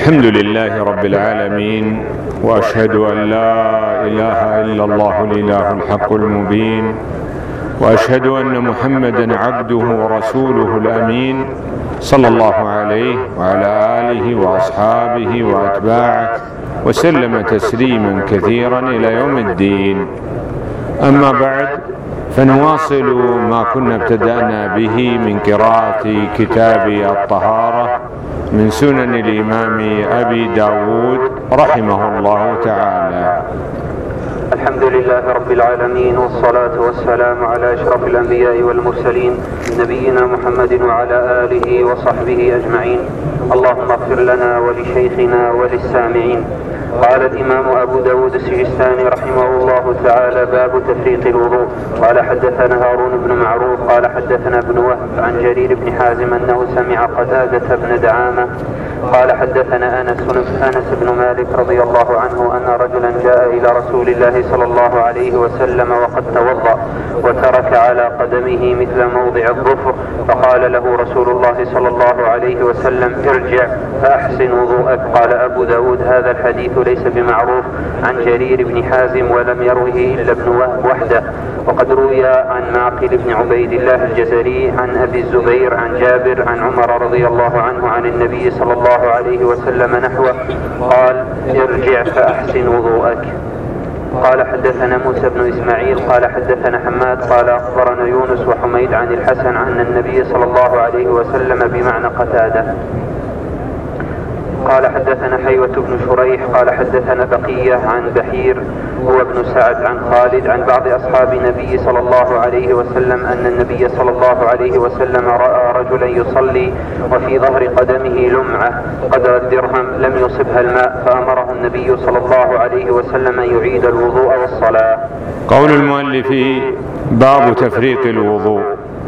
الحمد لله رب العالمين، وأشهد أن لا إله إلا الله الإله الحق المبين، وأشهد أن محمدا عبده ورسوله الأمين صلى الله عليه وعلى آله وأصحابه وأتباعه وسلم تسليما كثيرا إلى يوم الدين. أما بعد، فنواصل ما كنا ابتدأنا به من قراءة كتاب الطهارة من سنن الإمام أبي داود رحمه الله تعالى. الحمد لله رب العالمين، والصلاة والسلام على أشرف الأنبياء والمرسلين نبينا محمد وعلى آله وصحبه أجمعين. اللهم اغفر لنا ولشيخنا وللسامعين. قال الإمام أبو داود السجستاني رحمه الله تعالى: باب تفريق الوضوء. قال حدثنا هارون بن معروف قال حدثنا ابن وهب عن جرير بن حازم أنه سمع قتادة بن دعامة قال حدثنا أنس بن مالك رضي الله عنه أن رجلا جاء إلى رسول الله صلى الله عليه وسلم وقد توضأ وترك على قدمه مثل موضع الظفر، فقال له رسول الله صلى الله عليه وسلم: ارجع فأحسن وضوءك. قال أبو داود: هذا الحديث ليس بمعروف عن جرير بن حازم ولم يروه إلا ابن وهب وحده، وقد روي عن معقل بن عبيد الله الجزري عن أبي الزبير عن جابر عن عمر رضي الله عنه عن النبي صلى الله عليه وسلم نحوه قال: ارجع فأحسن وضوءك. قال حدثنا موسى بن إسماعيل قال حدثنا حماد قال أخبرنا يونس وحميد عن الحسن عن النبي صلى الله عليه وسلم بمعنى قتادة. قال حدثنا حيوة بن شريح قال حدثنا بقية عن بحير هو ابن سعد عن خالد عن بعض أصحاب النبي صلى الله عليه وسلم أن النبي صلى الله عليه وسلم رأى رجلا يصلي وفي ظهر قدمه لمعة قدر الدرهم لم يصبها الماء، فأمره النبي صلى الله عليه وسلم أن يعيد الوضوء والصلاة. قول المؤلف: باب تفريق الوضوء،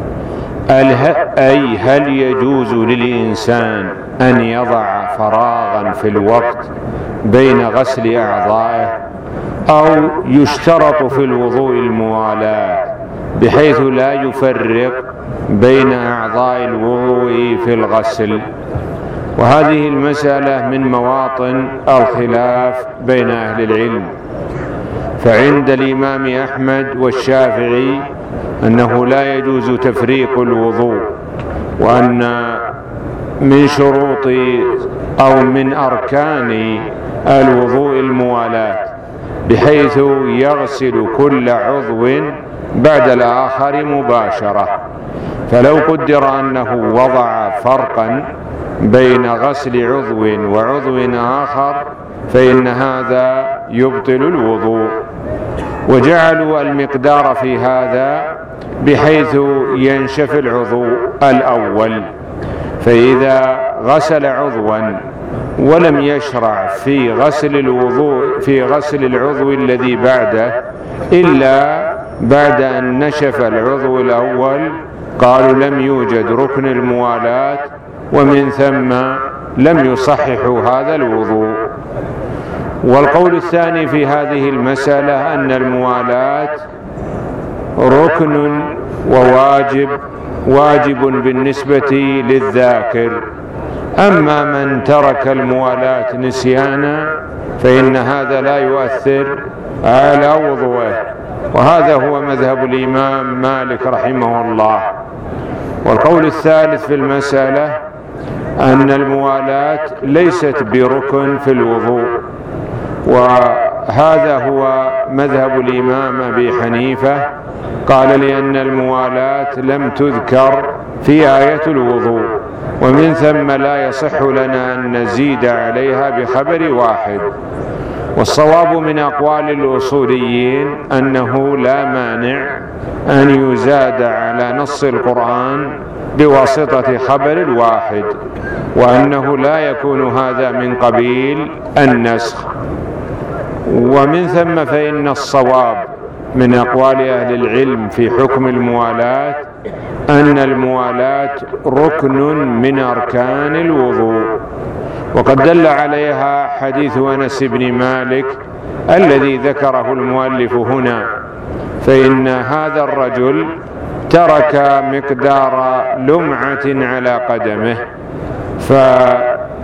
أي هل يجوز للإنسان أن يضع فراغا في الوقت بين غسل أعضائه، أو يشترط في الوضوء الموالاة بحيث لا يفرق بين أعضاء الوضوء في الغسل؟ وهذه المسألة من مواطن الخلاف بين أهل العلم. فعند الإمام أحمد والشافعي أنه لا يجوز تفريق الوضوء، وأن من شروط أو من أركان الوضوء الموالاة، بحيث يغسل كل عضو بعد الآخر مباشرة. فلو قدر أنه وضع فرقا بين غسل عضو وعضو آخر فإن هذا يبطل الوضوء. وجعلوا المقدار في هذا بحيث ينشف العضو الأول، فإذا غسل عضوا ولم يشرع في غسل العضو الذي بعده إلا بعد أن نشف العضو الأول، قالوا لم يوجد ركن الموالاة، ومن ثم لم يصححوا هذا الوضوء. والقول الثاني في هذه المسألة أن الموالاة ركن واجب بالنسبة للذاكر، أما من ترك الموالاة نسيانا فإن هذا لا يؤثر على وضوءه، وهذا هو مذهب الإمام مالك رحمه الله. والقول الثالث في المسألة أن الموالاة ليست بركن في الوضوء، وهذا هو مذهب الإمام أبي حنيفة، قال لأن الموالاة لم تذكر في آية الوضوء، ومن ثم لا يصح لنا أن نزيد عليها بخبر واحد. والصواب من أقوال الأصوليين أنه لا مانع أن يزاد على نص القرآن بواسطة خبر واحد، وأنه لا يكون هذا من قبيل النسخ. ومن ثم فإن الصواب من أقوال أهل العلم في حكم الموالاة أن الموالاة ركن من أركان الوضوء، وقد دل عليها حديث أنس بن مالك الذي ذكره المؤلف هنا، فإن هذا الرجل ترك مقدار لمعة على قدمه،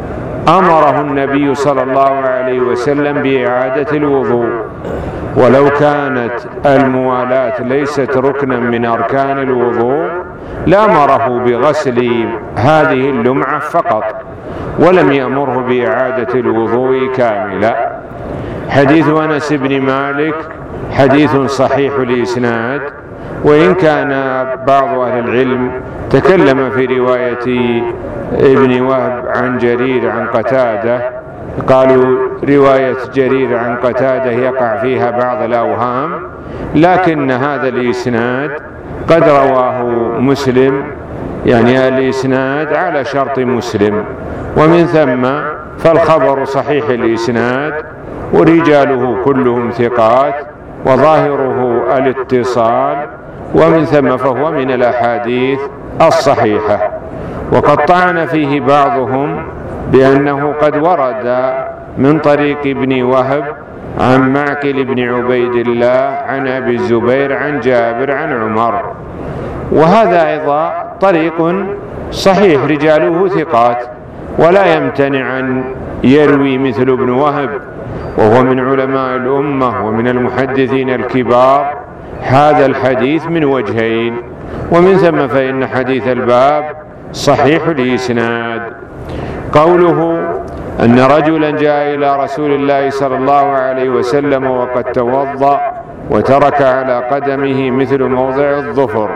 أمره النبي صلى الله عليه وسلم بإعادة الوضوء، ولو كانت الموالاة ليست ركنا من أركان الوضوء لأمره بغسل هذه اللمعة فقط، ولم يأمره بإعادة الوضوء كاملا. حديث أنس بن مالك حديث صحيح الإسناد، وإن كان بعض أهل العلم تكلم في رواية ابن وهب عن جرير عن قتادة، قالوا رواية جرير عن قتادة يقع فيها بعض الأوهام، لكن هذا الإسناد قد رواه مسلم، يعني الإسناد على شرط مسلم، ومن ثم فالخبر صحيح الإسناد ورجاله كلهم ثقات وظاهره الاتصال، ومن ثم فهو من الأحاديث الصحيحة. وقد طعن فيه بعضهم بأنه قد ورد من طريق ابن وهب عن معقل بن عبيد الله عن أبي الزبير عن جابر عن عمر، وهذا أيضا طريق صحيح رجاله ثقات، ولا يمتنع أن يروي مثل ابن وهب وهو من علماء الأمة ومن المحدثين الكبار هذا الحديث من وجهين، ومن ثم فإن حديث الباب صحيح الإسناد. قوله أن رجلا جاء إلى رسول الله صلى الله عليه وسلم وقد توضأ وترك على قدمه مثل موضع الظفر،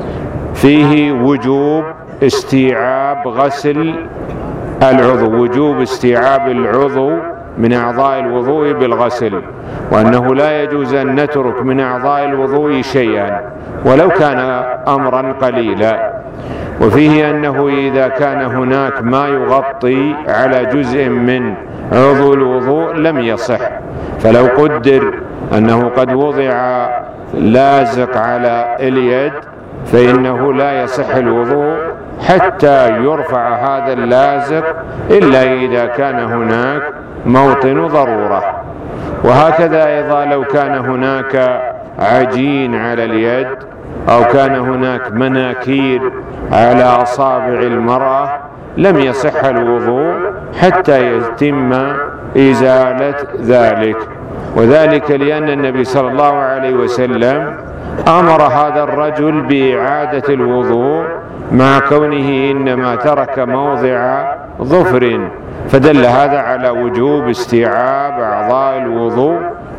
فيه وجوب استيعاب غسل العضو، وجوب استيعاب العضو من أعضاء الوضوء بالغسل، وأنه لا يجوز أن نترك من أعضاء الوضوء شيئا ولو كان أمرا قليلا. وفيه أنه إذا كان هناك ما يغطي على جزء من عضو الوضوء لم يصح، فلو قدر أنه قد وضع لازق على اليد فإنه لا يصح الوضوء حتى يرفع هذا اللازق إلا إذا كان هناك موطن ضرورة. وهكذا أيضا لو كان هناك عجين على اليد أو كان هناك مناكير على أصابع المرأة لم يصح الوضوء حتى يتم إزالة ذلك، وذلك لأن النبي صلى الله عليه وسلم أمر هذا الرجل بإعادة الوضوء مع كونه إنما ترك موضع ظفر، فدل هذا على وجوب استيعاب أعضاء الوضوء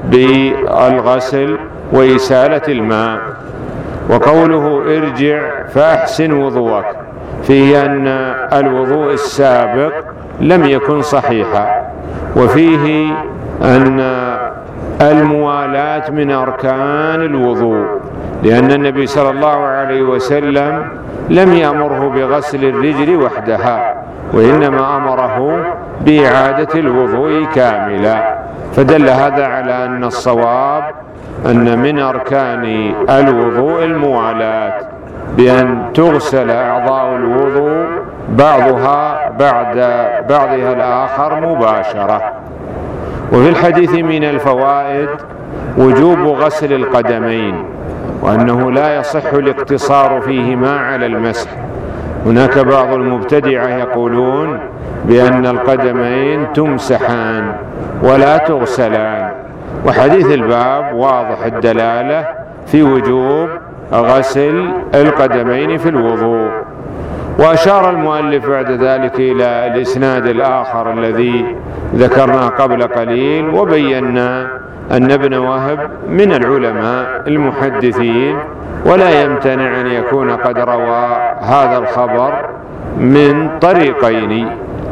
بالغسل وإسالة الماء. وقوله ارجع فأحسن وضوءك فيه أن الوضوء السابق لم يكن صحيحا، وفيه أن الموالاة من أركان الوضوء، لأن النبي صلى الله عليه وسلم لم يأمره بغسل الرجل وحدها، وإنما أمره بإعادة الوضوء كاملا، فدل هذا على أن الصواب أن من أركان الوضوء الموالاة بأن تغسل أعضاء الوضوء بعضها بعد بعضها الآخر مباشرة. وفي الحديث من الفوائد وجوب غسل القدمين، وأنه لا يصح الاقتصار فيهما على المسح. هناك بعض المبتدعة يقولون بأن القدمين تمسحان ولا تغسلان، وحديث الباب واضح الدلالة في وجوب غسل القدمين في الوضوء. وأشار المؤلف بعد ذلك إلى الإسناد الآخر الذي ذكرناه قبل قليل، وبينا أن ابن وهب من العلماء المحدثين، ولا يمتنع أن يكون قد روى هذا الخبر من طريقين.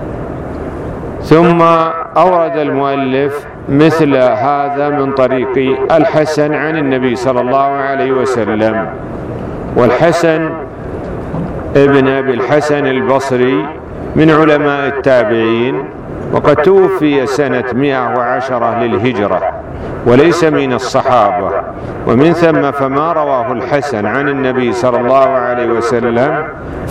ثم أورد المؤلف مثل هذا من طريق الحسن عن النبي صلى الله عليه وسلم. والحسن ابن أبي الحسن البصري من علماء التابعين، وقد توفي سنة 110 للهجرة وليس من الصحابة، ومن ثم فما رواه الحسن عن النبي صلى الله عليه وسلم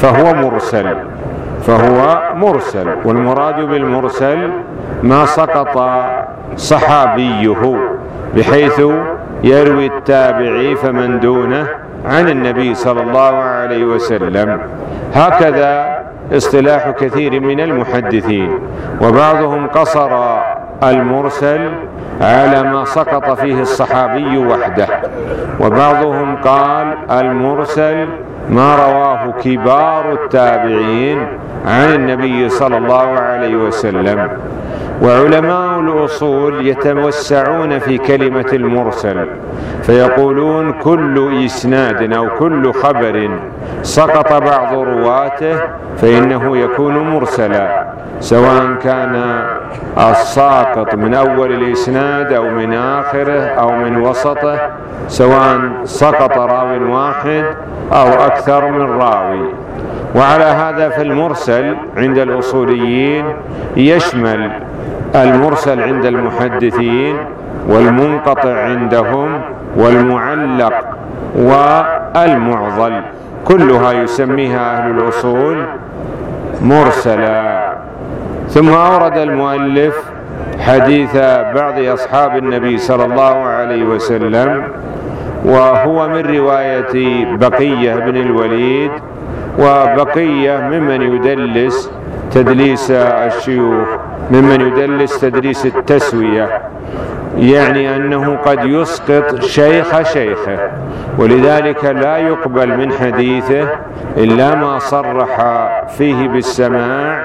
فهو مرسل، والمراد بالمرسل ما سقط صحابيه بحيث يروي التابعي فمن دونه عن النبي صلى الله عليه وسلم. هكذا اصطلاح كثير من المحدثين، وبعضهم قصر المرسل على ما سقط فيه الصحابي وحده، وبعضهم قال المرسل ما رواه كبار التابعين عن النبي صلى الله عليه وسلم. وعلماء الأصول يتوسعون في كلمة المرسل، فيقولون كل إسناد أو كل خبر سقط بعض رواته فإنه يكون مرسلا، سواء كان الساقط من أول الإسناد أو من آخره أو من وسطه، سواء سقط راو واحد أو أكثر من راوي. وعلى هذا فالمرسل عند الأصوليين يشمل المرسل عند المحدثين، والمنقطع عندهم، والمعلق، والمعضل، كلها يسميها أهل الأصول مرسلا. ثم أورد المؤلف حديث بعض أصحاب النبي صلى الله عليه وسلم، وهو من رواية بقية بن الوليد، وبقية ممن يدلس تدليس الشيوخ، ممن يدلس تدليس التسوية، يعني أنه قد يسقط شيخ شيخه، ولذلك لا يقبل من حديثه إلا ما صرح فيه بالسماع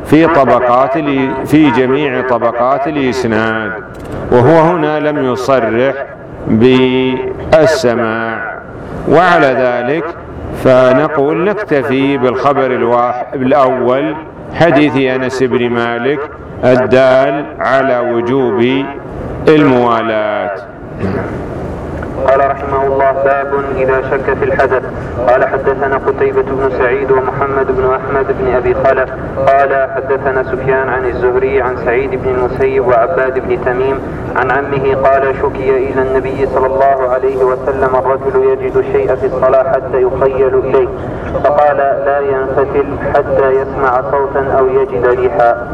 في جميع طبقات الإسناد، وهو هنا لم يصرح بالسماع. وعلى ذلك فنقول نكتفي بالخبر الأول، حديث أنس بن مالك الدال على وجوب الموالاة. قال رحمه الله: باب إذا شك في الحدث. قال حدثنا قتيبة بن سعيد ومحمد بن أحمد بن أبي خلف قال حدثنا سفيان عن الزهري عن سعيد بن المسيب وعباد بن تميم عن عمه قال: شكي إلى النبي صلى الله عليه وسلم الرجل يجد الشيء في الصلاة حتى يخيل إليه، فقال: لا ينفتل حتى يسمع صوتا أو يجد ريحا.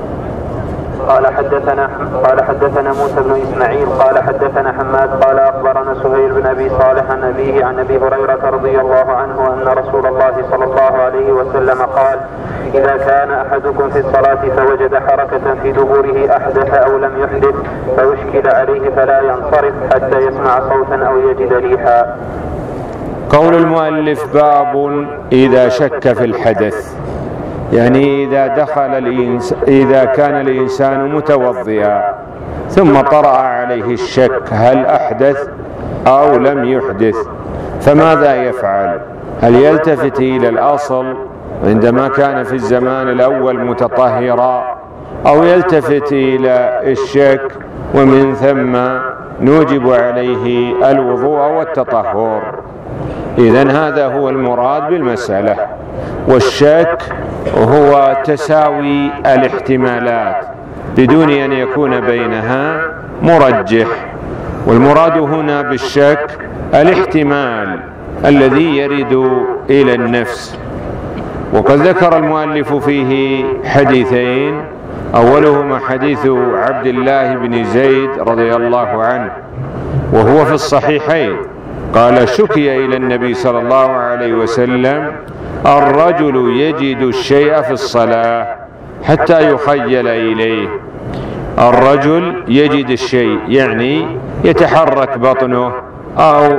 قال حدثنا موسى بن إسماعيل قال حدثنا حماد قال أخبرنا سهيل بن أبي صالح عن أبيه عن أبي هريرة رضي الله عنه أن رسول الله صلى الله عليه وسلم قال: إذا كان أحدكم في الصلاة فوجد حركة في دبره أحدث أو لم يحدث فيشكل عليه فلا ينصرف حتى يسمع صوتا أو يجد ريحا. قول المؤلف: باب إذا شك في الحدث، يعني إذا كان الإنسان متوضئا ثم طرأ عليه الشك هل أحدث أو لم يحدث، فماذا يفعل؟ هل يلتفت إلى الأصل عندما كان في الزمان الأول متطهرا، أو يلتفت إلى الشك ومن ثم نوجب عليه الوضوء والتطهر؟ إذن هذا هو المراد بالمسألة. والشك هو تساوي الاحتمالات بدون أن يكون بينها مرجح، والمراد هنا بالشك الاحتمال الذي يرد إلى النفس. وقد ذكر المؤلف فيه حديثين، أولهما حديث عبد الله بن زيد رضي الله عنه وهو في الصحيحين، قال: شكي إلى النبي صلى الله عليه وسلم الرجل يجد الشيء في الصلاة حتى يخيل إليه. الرجل يجد الشيء يعني يتحرك بطنه أو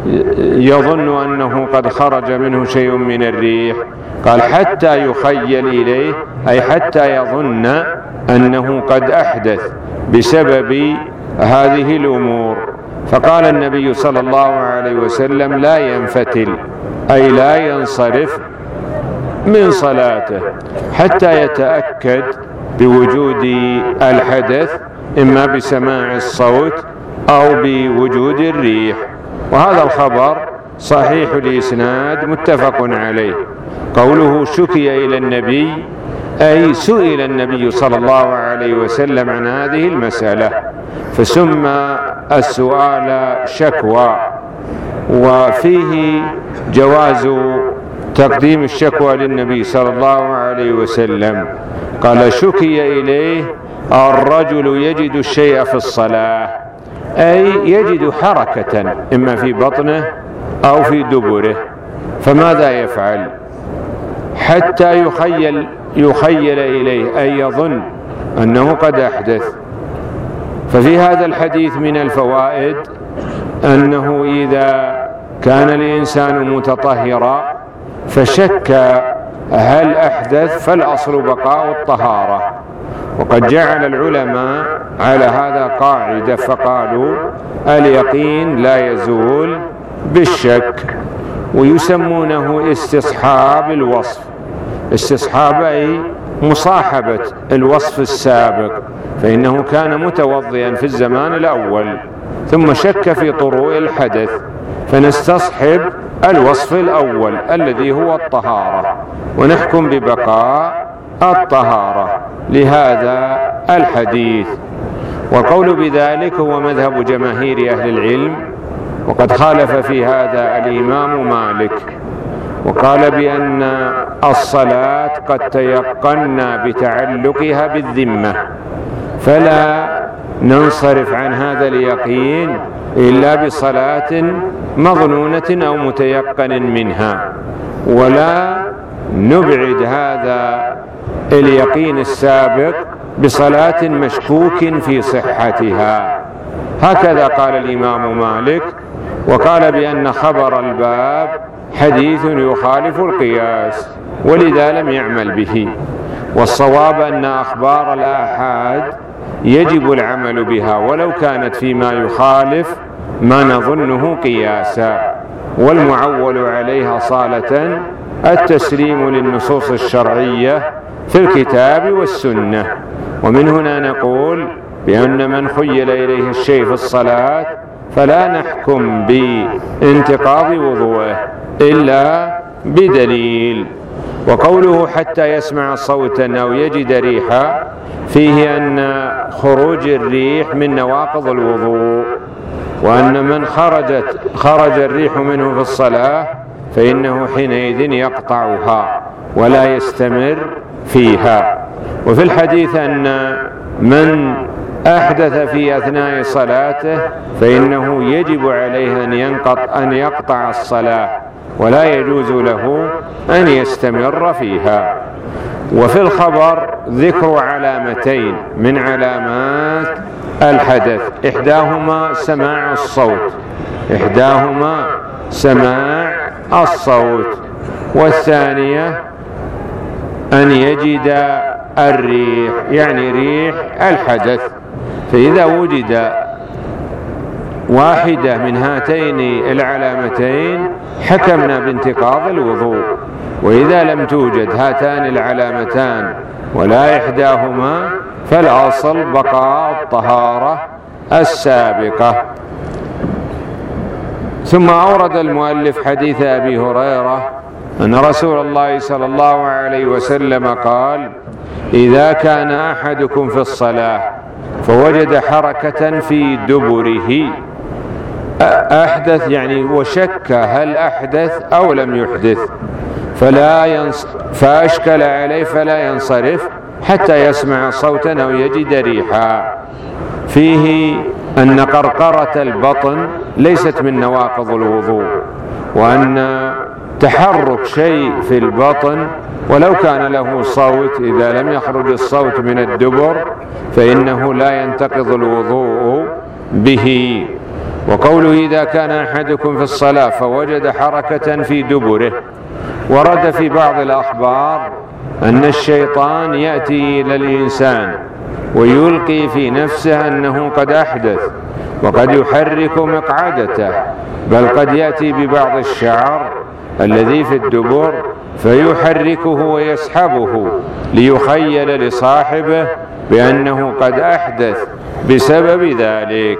يظن أنه قد خرج منه شيء من الريح، قال حتى يخيل إليه أي حتى يظن أنه قد أحدث بسبب هذه الأمور. فقال النبي صلى الله عليه وسلم: لا ينفتل أي لا ينصرف من صلاته حتى يتأكد بوجود الحدث، إما بسماع الصوت أو بوجود الريح. وهذا الخبر صحيح الإسناد متفق عليه. قوله شكي إلى النبي أي سئل النبي صلى الله عليه وسلم عن هذه المسألة، فسمى السؤال شكوى، وفيه جواز تقديم الشكوى للنبي صلى الله عليه وسلم. قال: شكي إليه الرجل يجد الشيء في الصلاة، أي يجد حركة إما في بطنه أو في دبره، فماذا يفعل؟ حتى يخيل إليه أي يظن أنه قد أحدث. ففي هذا الحديث من الفوائد أنه إذا كان الإنسان متطهرا فشك هل أحدث فالأصل بقاء الطهارة. وقد جعل العلماء على هذا قاعدة فقالوا اليقين لا يزول بالشك، ويسمونه استصحاب الوصف. استصحاب أي مصاحبة الوصف السابق، فإنه كان متوضئا في الزمان الأول ثم شك في طروء الحدث، فنستصحب الوصف الأول الذي هو الطهارة ونحكم ببقاء الطهارة لهذا الحديث. والقول بذلك هو مذهب جماهير أهل العلم، وقد خالف في هذا الإمام مالك وقال بأن الصلاة قد تيقنا بتعلقها بالذمة، فلا ننصرف عن هذا اليقين إلا بصلاة مظنونة أو متيقن منها، ولا نبعد هذا اليقين السابق بصلاة مشكوك في صحتها. هكذا قال الإمام مالك، وقال بأن خبر الباب حديث يخالف القياس ولذا لم يعمل به. والصواب أن أخبار الآحاد يجب العمل بها ولو كانت فيما يخالف ما نظنه قياسا، والمعول عليها صالة التسليم للنصوص الشرعية في الكتاب والسنة. ومن هنا نقول بأن من خيل إليه الشيء في الصلاة فلا نحكم بانتقاض وضوءه إلا بدليل. وقوله حتى يسمع صوتا أو يجد ريحا فيه أن خروج الريح من نواقض الوضوء، وأن من خرج الريح منه في الصلاة فإنه حينئذ يقطعها ولا يستمر فيها. وفي الحديث أن من أحدث في أثناء صلاته فإنه يجب عليه أن يقطع الصلاة ولا يجوز له أن يستمر فيها. وفي الخبر ذكر علامتين من علامات الحدث، إحداهما سماع الصوت، والثانية أن يجد الريح يعني ريح الحدث. فإذا وجد واحدة من هاتين العلامتين حكمنا بانتقاض الوضوء، وإذا لم توجد هاتان العلامتان ولا إحداهما فالأصل بقاء الطهارة السابقة. ثم أورد المؤلف حديث أبي هريرة أن رسول الله صلى الله عليه وسلم قال: إذا كان أحدكم في الصلاة فوجد حركة في دبره، أحدث يعني وشك هل أحدث أو لم يحدث، فأشكل عليه فلا ينصرف حتى يسمع صوتا أو يجد ريحا. فيه أن قرقرة البطن ليست من نواقض الوضوء، وأن تحرك شيء في البطن ولو كان له صوت إذا لم يخرج الصوت من الدبر فإنه لا ينتقض الوضوء به. وقوله إذا كان أحدكم في الصلاة فوجد حركة في دبره، ورد في بعض الأخبار أن الشيطان يأتي إلى الإنسان ويلقي في نفسه أنه قد أحدث، وقد يحرك مقعدته، بل قد يأتي ببعض الشعر الذي في الدبر فيحركه ويسحبه ليخيل لصاحبه بأنه قد أحدث بسبب ذلك.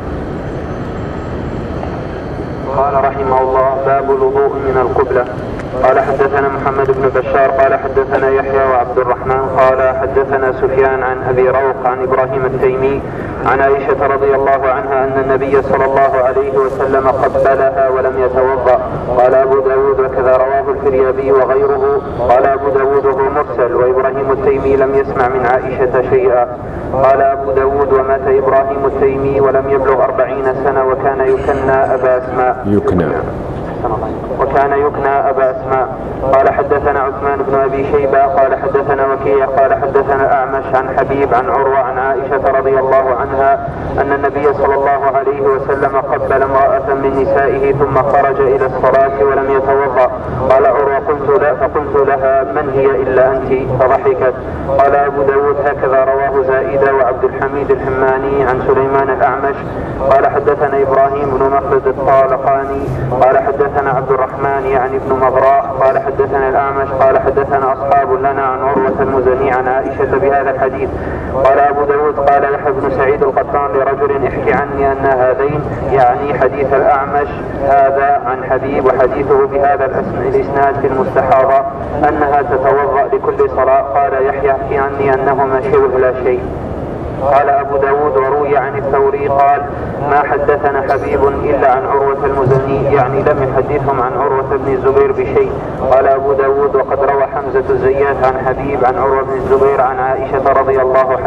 قال رحمه الله: باب الوضوء من القبلة. قال حدثنا محمد بن بشار قال حدثنا يحيى وعبد الرحمن قال حدثنا سفيان عن أبي روح عن إبراهيم التيمي عن عائشة رضي الله عنها أن النبي صلى الله عليه وسلم قبلها ولم يتوضأ. قال أبو داود وكذا رواه الفريابي وغيره. قال أبو داود هو مرسل، وإبراهيم التيمي لم يسمع من عائشة شيئا. قال أبو داود: ومات إبراهيم التيمي ولم يبلغ 40 سنة وكان يكنى أبا أسماء. وكان يكنى أبا أسماء. قال حدثنا عثمان بن أبي شيبة قال حدثنا وكيع قال حدثنا الأعمش عن حبيب عن عروة عن عائشة رضي الله عنها أن النبي صلى الله عليه وسلم قبل امرأة من نسائه ثم خرج إلى الصلاة ولم يتوضأ. قال عروة فقلت لها من هي إلا أنت؟ فضحكت. قال أبو داود هكذا رواه زائدة وعبد الحميد الحماني عن سليمان الأعمش قال حدثنا إبراهيم بن مخلد الطالقاني قال حدثنا عبد الرحمن يعني بن مضراء قال حدثنا الأعمش قال حدثنا أصحاب لنا عن عروة المزني عن عائشة بهذا الحديث. قال أبو داود قال يحيى بن سعيد القطان لرجل احكي عني أن هذين يعني حديث الأعمش هذا عن حبيب وحديثه بهذا الإسناد في المستحاضة أنها تتوضأ لكل صلاة. قال يحيى احكي عني أنهما شبه لا شيء. قال أبو داود وروي عن الثوري قال ما حدثنا حبيب إلا عن عروة المزني يعني لم يحدثهم عن عروة بن الزبير بشيء. قال أبو داود وقد روى حمزة الزيات عن حبيب عن عروة بن الزبير عن عائشة رضي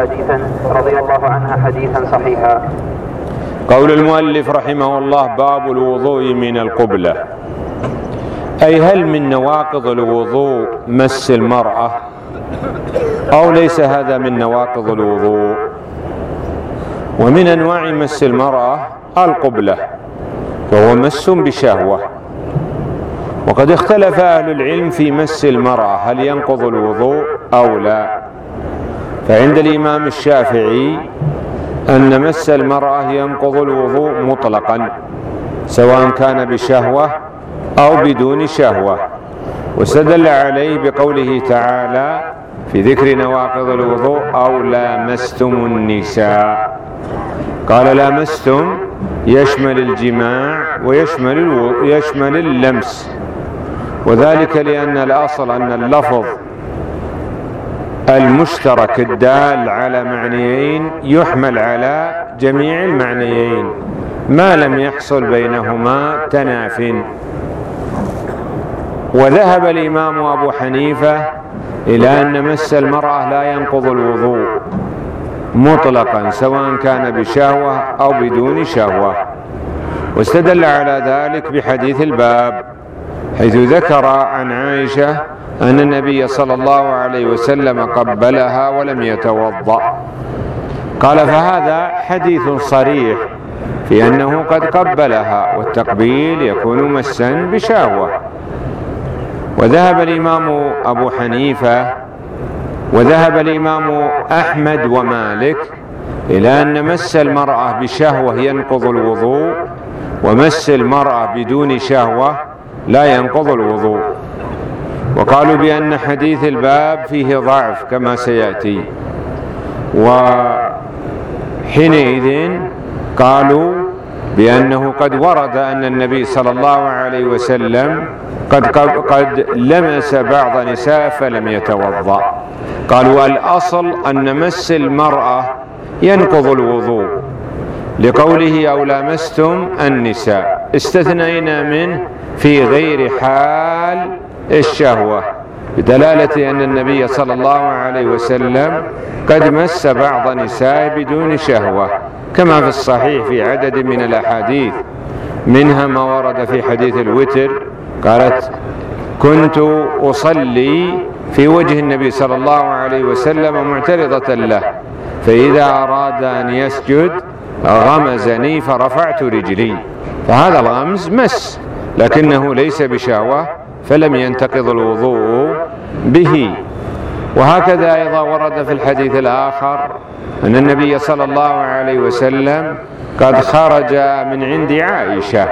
الله عنها حديثا صحيحا. قول المؤلف رحمه الله باب الوضوء من القبلة، أي هل من نواقض الوضوء مس المرأة أو ليس هذا من نواقض الوضوء؟ ومن أنواع مس المرأة القبلة وهو مس بشهوة، وقد اختلف أهل العلم في مس المرأة هل ينقض الوضوء أو لا. فعند الإمام الشافعي أن مس المرأة ينقض الوضوء مطلقا سواء كان بشهوة أو بدون شهوة، واستدل عليه بقوله تعالى في ذكر نواقض الوضوء أو لامستم النساء. قال لامستم يشمل الجماع ويشمل اللمس، وذلك لأن الأصل أن اللفظ المشترك الدال على معنيين يحمل على جميع المعنيين ما لم يحصل بينهما تناف. وذهب الإمام أبو حنيفة إلى أن مس المرأة لا ينقض الوضوء مطلقا سواء كان بشهوة أو بدون شهوة، واستدل على ذلك بحديث الباب حيث ذكر عن عائشة أن النبي صلى الله عليه وسلم قبلها ولم يتوضأ. قال فهذا حديث صريح في أنه قد قبلها، والتقبيل يكون مسا بشهوة. وذهب الإمام أبو حنيفة وذهب الإمام أحمد ومالك إلى أن مس المرأة بشهوة ينقض الوضوء، ومس المرأة بدون شهوة لا ينقض الوضوء، وقالوا بأن حديث الباب فيه ضعف كما سيأتي. وحينئذ قالوا بأنه قد ورد أن النبي صلى الله عليه وسلم قد لمس بعض نساء فلم يتوضأ. قالوا الأصل أن مس المرأة ينقض الوضوء لقوله أو لامستم النساء، استثنينا منه في غير حال الشهوة بدلالة أن النبي صلى الله عليه وسلم قد مس بعض نساء بدون شهوة كما في الصحيح في عدد من الأحاديث، منها ما ورد في حديث الوتر قالت كنت أصلي في وجه النبي صلى الله عليه وسلم معترضة له، فإذا أراد أن يسجد غمزني فرفعت رجلي، فهذا الغمز مس لكنه ليس بشهوة فلم ينتقض الوضوء به. وهكذا أيضا ورد في الحديث الآخر أن النبي صلى الله عليه وسلم قد خرج من عند عائشة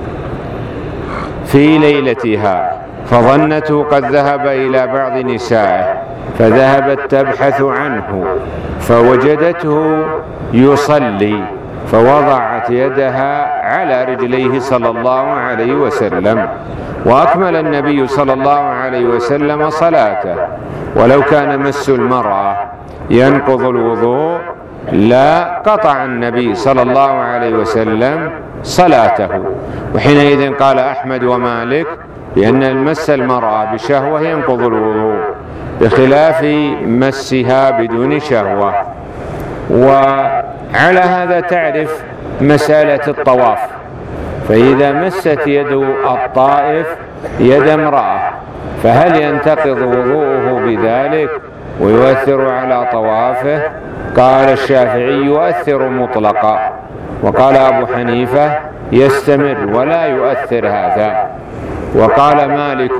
في ليلتها فظنته قد ذهب إلى بعض نسائه فذهبت تبحث عنه فوجدته يصلي فوضعت يدها على رجليه صلى الله عليه وسلم، وأكمل النبي صلى الله عليه وسلم صلاته. ولو كان مس المرأة ينقض الوضوء لا قطع النبي صلى الله عليه وسلم صلاته. وحينئذ قال أحمد ومالك بأن مس المرأة بشهوة ينقض الوضوء بخلاف مسها بدون شهوة. وعلى هذا تعرف مسألة الطواف، فإذا مست يد الطائف يد امرأة فهل ينتقض وضوءه بذلك ويؤثر على طوافه؟ قال الشافعي يؤثر مطلقا، وقال أبو حنيفة يستمر ولا يؤثر هذا، وقال مالك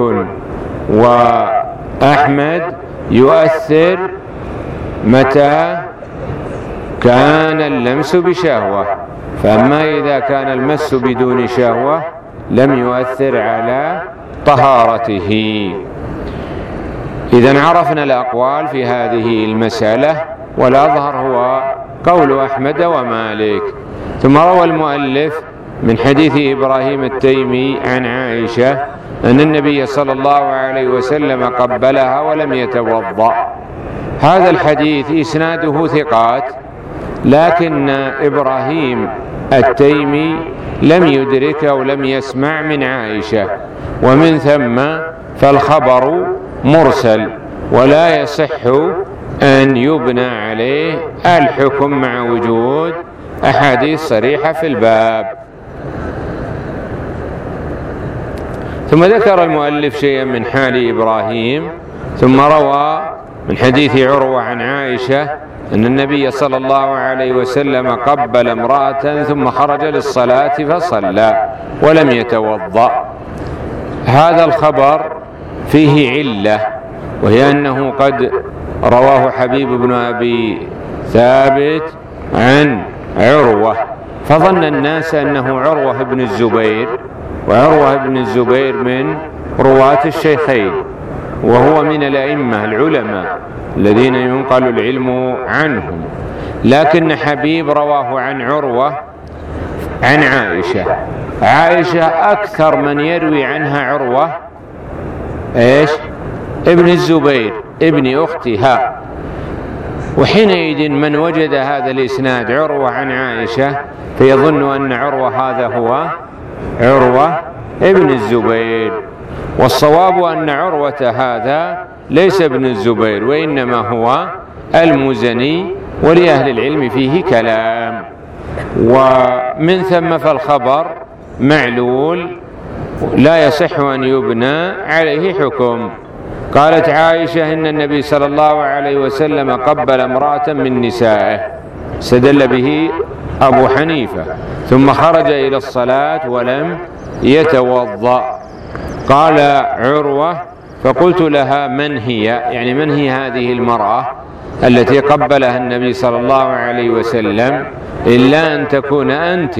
وأحمد يؤثر متى كان اللمس بشهوة، فأما إذا كان المس بدون شهوة لم يؤثر على طهارته. إذن عرفنا الأقوال في هذه المسألة، والأظهر هو قول أحمد ومالك. ثم روى المؤلف من حديث إبراهيم التيمي عن عائشة أن النبي صلى الله عليه وسلم قبلها ولم يتوضأ. هذا الحديث إسناده ثقات، لكن إبراهيم التيمي لم يدرك أو لم يسمع من عائشة، ومن ثم فالخبر مرسل ولا يصح أن يبنى عليه الحكم مع وجود أحاديث صريحة في الباب. ثم ذكر المؤلف شيئا من حال إبراهيم، ثم روى من حديث عروة عن عائشة أن النبي صلى الله عليه وسلم قبل امرأة ثم خرج للصلاة فصلى ولم يتوضأ. هذا الخبر فيه علة، وهي أنه قد رواه حبيب بن أبي ثابت عن عروة، فظن الناس أنه عروة بن الزبير، وعروة بن الزبير من رواة الشيخين، وهو من الأئمة العلماء الذين ينقل العلم عنهم، لكن حبيب رواه عن عروة عن عائشة. عائشة أكثر من يروي عنها عروة ابن الزبير ابن أختها، وحينئذ من وجد هذا الإسناد عروة عن عائشة فيظن أن عروة هذا هو عروة ابن الزبير، والصواب أن عروة هذا ليس ابن الزبير وإنما هو المزني، ولأهل العلم فيه كلام، ومن ثم فالخبر معلول لا يصح أن يبنى عليه حكم. قالت عائشة إن النبي صلى الله عليه وسلم قبل امرأة من نسائه، استدل به أبو حنيفة، ثم خرج إلى الصلاة ولم يتوضأ. قال عروة فقلت لها من هي، يعني من هي هذه المرأة التي قبلها النبي صلى الله عليه وسلم، إلا أن تكون أنت.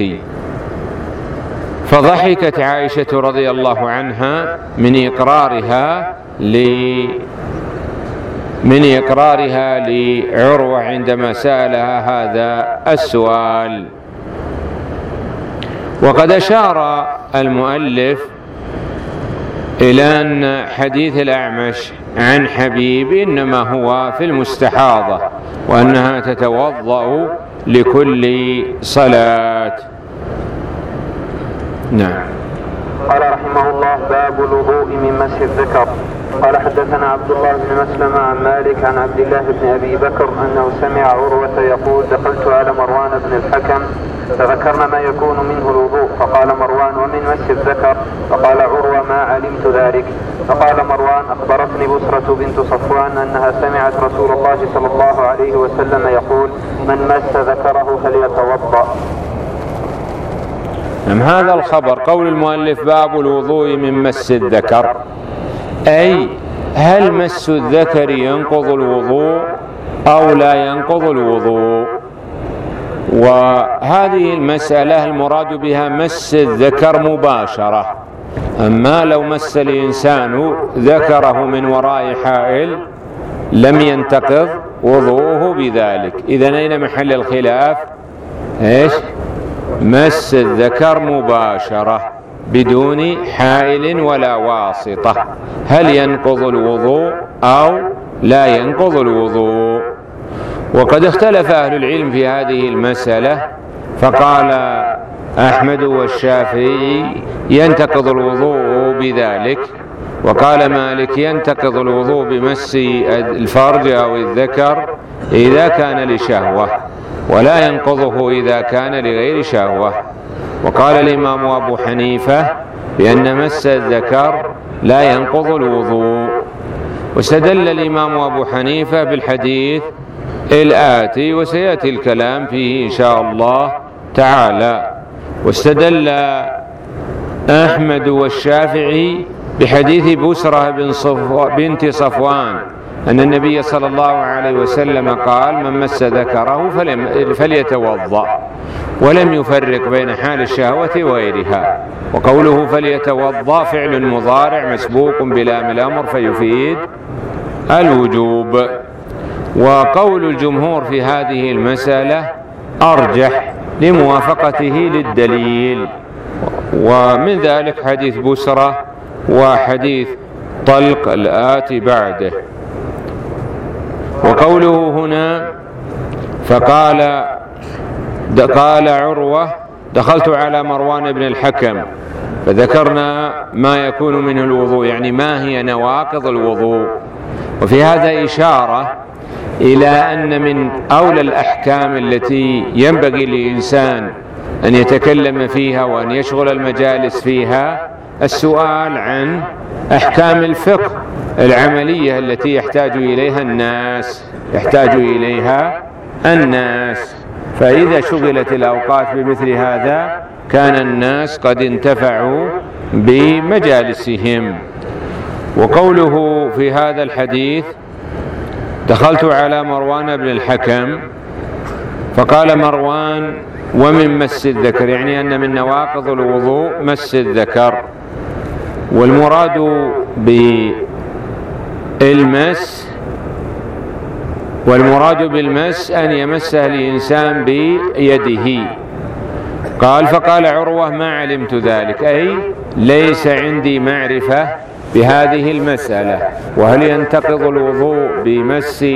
فضحكت عائشة رضي الله عنها من إقرارها لعروة عندما سألها هذا السؤال. وقد أشار المؤلف إلى أن حديث الأعمش عن حبيب إنما هو في المستحاضة، وأنها تتوضأ لكل صلاة. نعم. قال رحمه الله: باب الوضوء من مس الذكر. قال حدثنا عبد الله بن مسلم عن مالك عن عبد الله بن أبي بكر أنه سمع عروة يقول: دخلت على مروان بن الحكم فذكرنا ما يكون منه الوضوء، فقال مروان: ومن مس الذكر؟ فقال عروة: ما علمت ذلك. فقال مروان: أخبرتني بسرة بنت صفوان أنها سمعت رسول الله صلى الله عليه وسلم يقول: من مس ذكره فليتوضأ. هذا الخبر قول المؤلف باب الوضوء من مس الذكر، أي هل مس الذكر ينقض الوضوء أو لا ينقض الوضوء؟ وهذه المسألة المراد بها مس الذكر مباشرة، أما لو مس الإنسان ذكره من وراء حائل لم ينتقض وضوءه بذلك. إذن أين محل الخلاف؟ مس الذكر مباشرة بدون حائل ولا واسطة، هل ينقض الوضوء أو لا ينقض الوضوء؟ وقد اختلف أهل العلم في هذه المسألة، فقال أحمد والشافعي ينتقض الوضوء بذلك، وقال مالك ينتقض الوضوء بمس الفرج أو الذكر إذا كان لشهوة، ولا ينقضه إذا كان لغير شهوة. وقال الإمام أبو حنيفة بأن مس الذكر لا ينقض الوضوء. واستدل الإمام أبو حنيفة بالحديث الآتي وسيأتي الكلام فيه إن شاء الله تعالى. واستدل أحمد والشافعي بحديث بسرة بنت صفوان أن النبي صلى الله عليه وسلم قال: من مس ذكره فليتوضأ، ولم يفرق بين حال الشهوة وغيرها. وقوله فليتوضأ فعل مضارع مسبوق بلام الأمر فيفيد الوجوب. وقول الجمهور في هذه المسألة أرجح لموافقته للدليل، ومن ذلك حديث بسرة وحديث طلق الآتي بعده. وقوله هنا قال عروة: دخلت على مروان بن الحكم فذكرنا ما يكون منه الوضوء، يعني ما هي نواقض الوضوء. وفي هذا إشارة إلى أن من أولى الأحكام التي ينبغي للإنسان أن يتكلم فيها وأن يشغل المجالس فيها السؤال عن أحكام الفقه العملية التي يحتاج إليها الناس. فإذا شغلت الأوقات بمثل هذا كان الناس قد انتفعوا بمجالسهم. وقوله في هذا الحديث: دخلت على مروان بن الحكم، فقال مروان: ومن مس الذكر، يعني أن من نواقض الوضوء مس الذكر. والمراد بالمس أن يمسه الإنسان بيده. قال: فقال عروة: ما علمت ذلك، أي ليس عندي معرفة بهذه المسألة، وهل ينتقض الوضوء بمس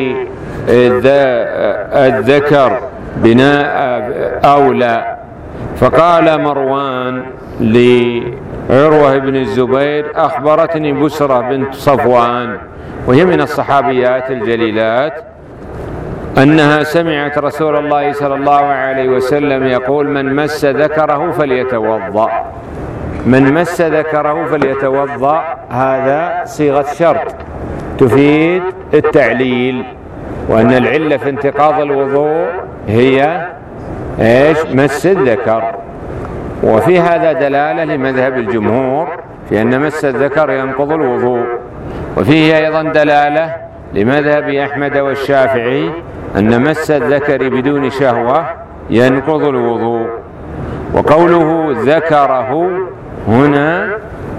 الذكر بناء أو لا. فقال مروان لعروة بن الزبير: أخبرتني بسرة بنت صفوان، وهي من الصحابيات الجليلات، أنها سمعت رسول الله صلى الله عليه وسلم يقول: من مس ذكره فليتوضأ. من مس ذكره فليتوضأ، هذا صيغة شرط تفيد التعليل، وأن العلة في انتقاض الوضوء هي مس الذكر. وفي هذا دلالة لمذهب الجمهور في أن مس الذكر ينقض الوضوء. وفيه أيضا دلالة لمذهب أحمد والشافعي أن مس الذكر بدون شهوة ينقض الوضوء. وقوله ذكره هنا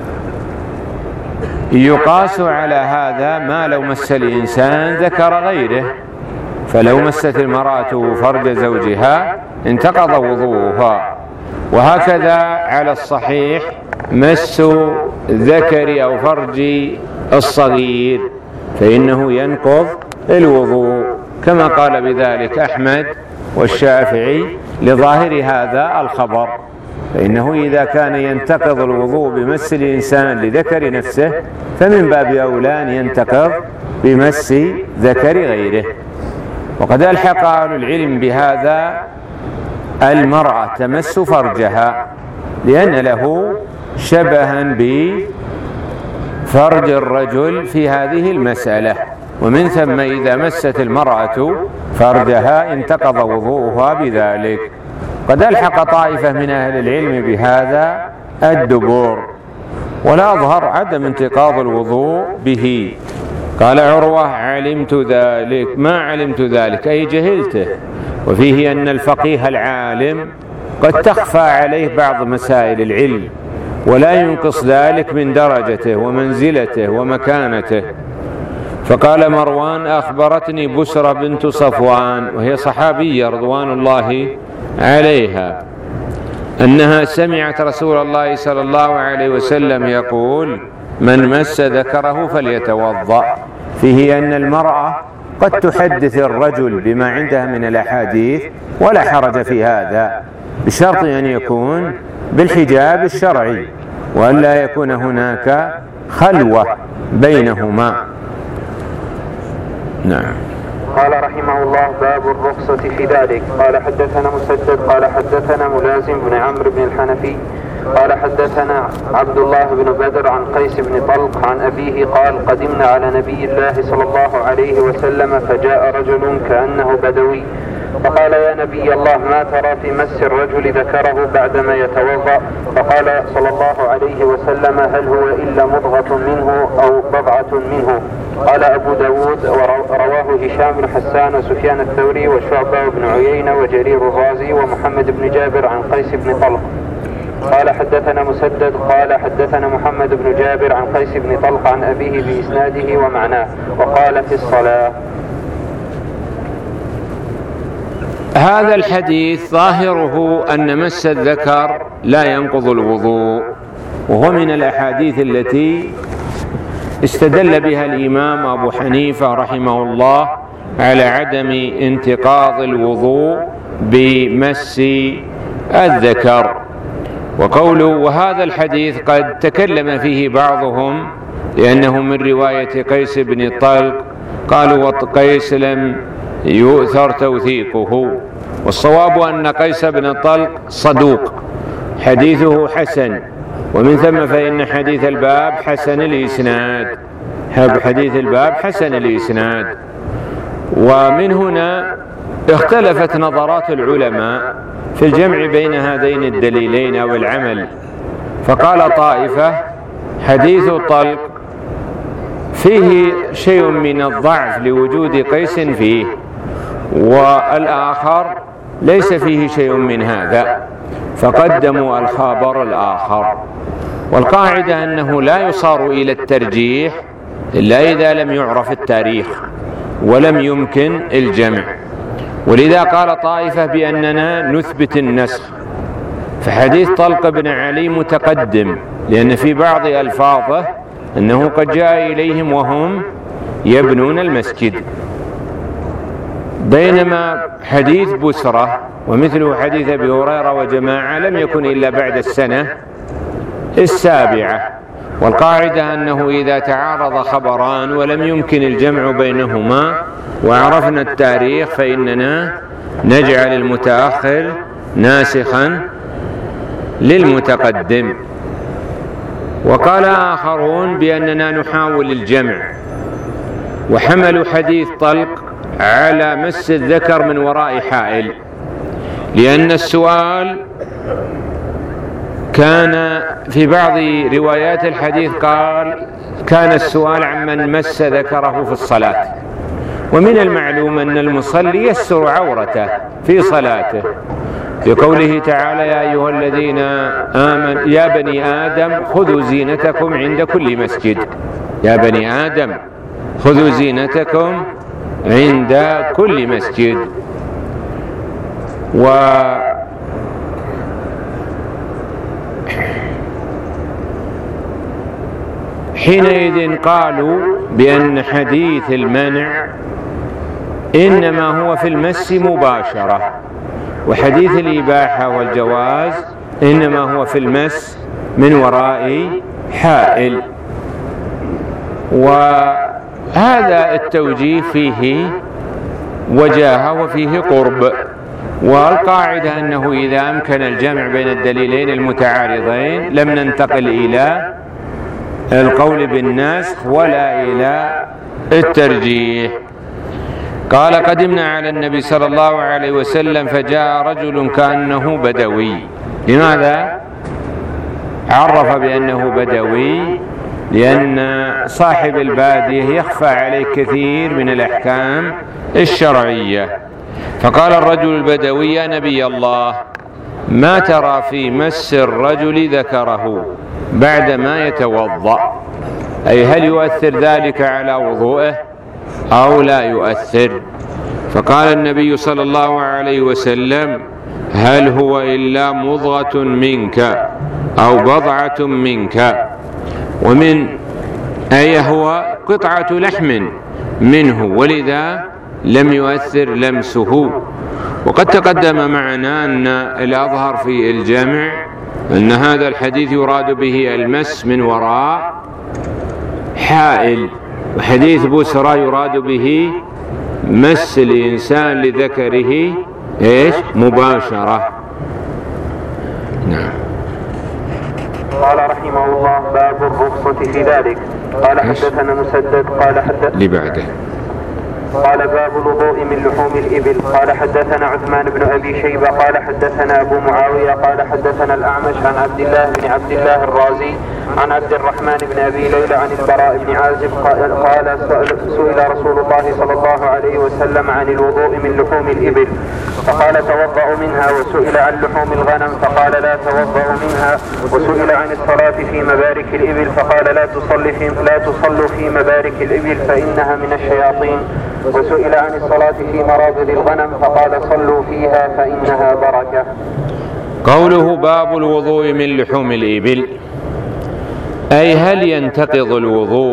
يقاس على هذا ما لو مس الإنسان ذكر غيره، فلو مست المرأة فرج زوجها انتقض وضوءها. وهكذا على الصحيح مس ذكر أو فرج الصغير فإنه ينقض الوضوء، كما قال بذلك أحمد والشافعي لظاهر هذا الخبر. فإنه إذا كان ينتقض الوضوء بمس الإنسان لذكر نفسه فمن باب أولى أن ينتقض بمس ذكر غيره. وقد ألحق أهل العلم بهذا المرأة تمس فرجها، لأن له شبها بفرج الرجل في هذه المسألة، ومن ثم إذا مست المرأة فرجها انتقض وضوءها بذلك. قد ألحق طائفة من أهل العلم بهذا الدبور، ولا أظهر عدم انتقاض الوضوء به. قال عروة: علمت ذلك، ما علمت ذلك أي جهلته. وفيه أن الفقيه العالم قد تخفى عليه بعض مسائل العلم، ولا ينقص ذلك من درجته ومنزلته ومكانته. فقال مروان: أخبرتني بسرة بنت صفوان، وهي صحابية رضوان الله عليها، أنها سمعت رسول الله صلى الله عليه وسلم يقول: من مس ذكره فليتوضأ. فيه أن المرأة قد تحدث الرجل بما عندها من الأحاديث ولا حرج في هذا، بشرط أن يكون بالحجاب الشرعي وأن لا يكون هناك خلوة بينهما. نعم. قال رحمه الله: باب الرخصة في ذلك. قال حدثنا مسدد قال حدثنا ملازم بن عمرو بن الحنفي قال حدثنا عبد الله بن بدر عن قيس بن طلق عن أبيه قال: قدمنا على نبي الله صلى الله عليه وسلم فجاء رجل كأنه بدوي فقال: يا نبي الله، ما ترى في مس الرجل ذكره بعدما يتوضأ؟ فقال صلى الله عليه وسلم: هل هو إلا مضغة منه أو بضعة منه؟ قال أبو داود: رواه هشام بن حسان وسفيان الثوري وشعبة بن عيينة وجرير الرازي ومحمد بن جابر عن قيس بن طلق. قال حدثنا مسدد قال حدثنا محمد بن جابر عن قيس بن طلق عن أبيه بإسناده ومعناه، وقال في الصلاة. هذا الحديث ظاهره أن مس الذكر لا ينقض الوضوء، وهو من الأحاديث التي استدل بها الإمام أبو حنيفة رحمه الله على عدم انتقاض الوضوء بمس الذكر. وقوله وهذا الحديث قد تكلم فيه بعضهم لأنه من رواية قيس بن طلق، قالوا وقيس لم يؤثر توثيقه، والصواب أن قيس بن طلق صدوق حديثه حسن، ومن ثم فإن حديث الباب حسن الإسناد، حديث الباب حسن الإسناد. ومن هنا اختلفت نظرات العلماء في الجمع بين هذين الدليلين أو العمل، فقال طائفة: حديث طلق فيه شيء من الضعف لوجود قيس فيه، والآخر ليس فيه شيء من هذا، فقدموا الخبر الآخر. والقاعدة أنه لا يصار إلى الترجيح إلا إذا لم يعرف التاريخ ولم يمكن الجمع، ولذا قال طائفة بأننا نثبت النسخ، فحديث طلق بن علي متقدم، لأن في بعض ألفاظه أنه قد جاء إليهم وهم يبنون المسجد، بينما حديث بسرة ومثله حديث أبي هريرة وجماعة لم يكن إلا بعد السنة 7. والقاعدة أنه إذا تعارض خبران ولم يمكن الجمع بينهما وعرفنا التاريخ فإننا نجعل المتأخر ناسخا للمتقدم. وقال آخرون بأننا نحاول الجمع، وحملوا حديث طلق على مس الذكر من وراء حائل، لأن السؤال كان في بعض روايات الحديث قال كان السؤال عمن مس ذكره في الصلاة، ومن المعلوم أن المصلي يستر عورته في صلاته، بقوله تعالى: يا أيها الذين آمنوا يا بني آدم خذوا زينتكم عند كل مسجد. يا بني آدم خذوا زينتكم عند كل مسجد. حينئذ قالوا بأن حديث المنع إنما هو في المس مباشرة، وحديث الإباحة والجواز إنما هو في المس من وراء حائل. وهذا التوجيه فيه وجاهة وفيه قرب، والقاعدة أنه إذا أمكن الجمع بين الدليلين المتعارضين لم ننتقل إلى القول بالنسخ ولا إلى الترجيح. قال: قدمنا على النبي صلى الله عليه وسلم فجاء رجل كأنه بدوي. لماذا عرف بأنه بدوي؟ لأن صاحب البادية يخفى عليه كثير من الأحكام الشرعية. فقال الرجل البدوي: يا نبي الله، ما ترى في مس الرجل ذكره بعدما يتوضأ؟ أي هل يؤثر ذلك على وضوءه أو لا يؤثر؟ فقال النبي صلى الله عليه وسلم: هل هو إلا مضغة منك أو بضعة منك؟ ومن أي هو قطعة لحم منه، ولذا لم يؤثر لمسه. وقد تقدم معنا أن الأظهر في الجمع أن هذا الحديث يراد به المس من وراء حائل، وحديث بسرى يراد به مس الإنسان لذكره إيش؟ مباشرة. نعم. قال رحمه الله: باب الرخصة في ذلك. قال حدثنا مسدد قال باب الوضوء من لحوم الإبل. قال حدثنا عثمان بن أبي شيبة قال حدثنا أبو معاوية قال حدثنا الأعمش عن عبد الله الرازي عن عبد الرحمن بن أبي ليلى عن البراء بن عازب قال سئل رسول الله صلى الله عليه وسلم عن الوضوء من لحوم الإبل فقال توضأ منها، وسئل عن لحوم الغنم فقال لا توضأ منها، وسئل عن الصلاة في مبارك الإبل فقال لا تصلوا في مبارك الإبل فإنها من الشياطين، وسئل عن الصلاة في مرابض الغنم فقال صلوا فيها فإنها بركة. قوله باب الوضوء من لحوم الإبل، أي هل ينتقض الوضوء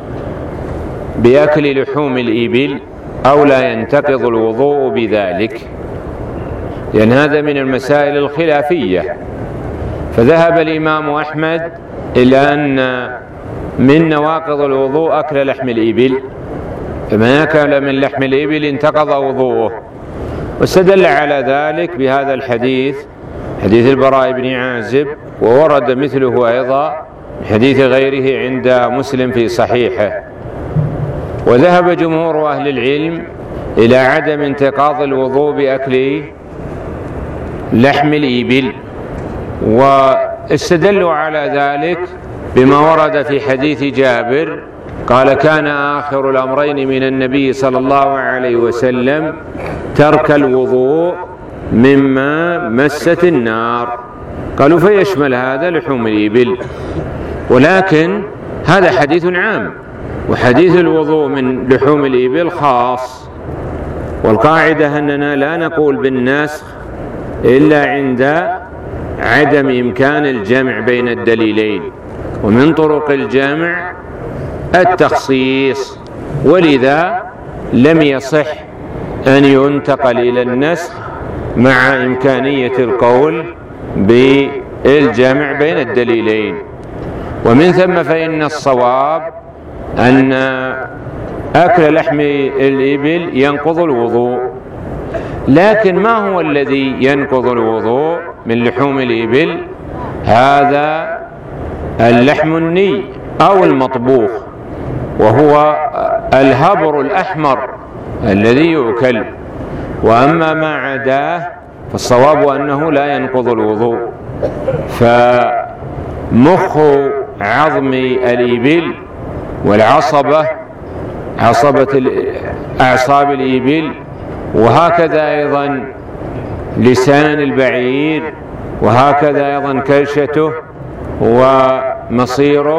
بأكل لحوم الإبل أو لا ينتقض الوضوء بذلك؟ لأن هذا من المسائل الخلافية. فذهب الإمام أحمد إلى أن من نواقض الوضوء أكل لحم الإبل، فمن أكل من لحم الإبل انتقض وضوءه، واستدل على ذلك بهذا الحديث، حديث البراء بن عازب، وورد مثله أيضا حديث غيره عند مسلم في صحيحه. وذهب جمهور أهل العلم إلى عدم انتقاض الوضوء بأكل لحم الإبل، واستدلوا على ذلك بما ورد في حديث جابر قال كان آخر الأمرين من النبي صلى الله عليه وسلم ترك الوضوء مما مست النار. قالوا فيشمل هذا لحوم الإبل، ولكن هذا حديث عام، وحديث الوضوء من لحوم الإبل خاص. والقاعدة أننا لا نقول بالنسخ إلا عند عدم إمكان الجمع بين الدليلين، ومن طرق الجمع التخصيص، ولذا لم يصح أن ينتقل إلى النسخ مع إمكانية القول بالجمع بين الدليلين. ومن ثم فإن الصواب أن أكل لحم الإبل ينقض الوضوء. لكن ما هو الذي ينقض الوضوء من لحوم الإبل؟ هذا اللحم الني أو المطبوخ، وهو الهبر الأحمر الذي يؤكل. وأما ما عداه فالصواب أنه لا ينقض الوضوء. فمخ عظم الإبل والعصبة، عصبة أعصاب الإبل، وهكذا أيضا لسان البعير، وهكذا أيضا كرشته ومصيره،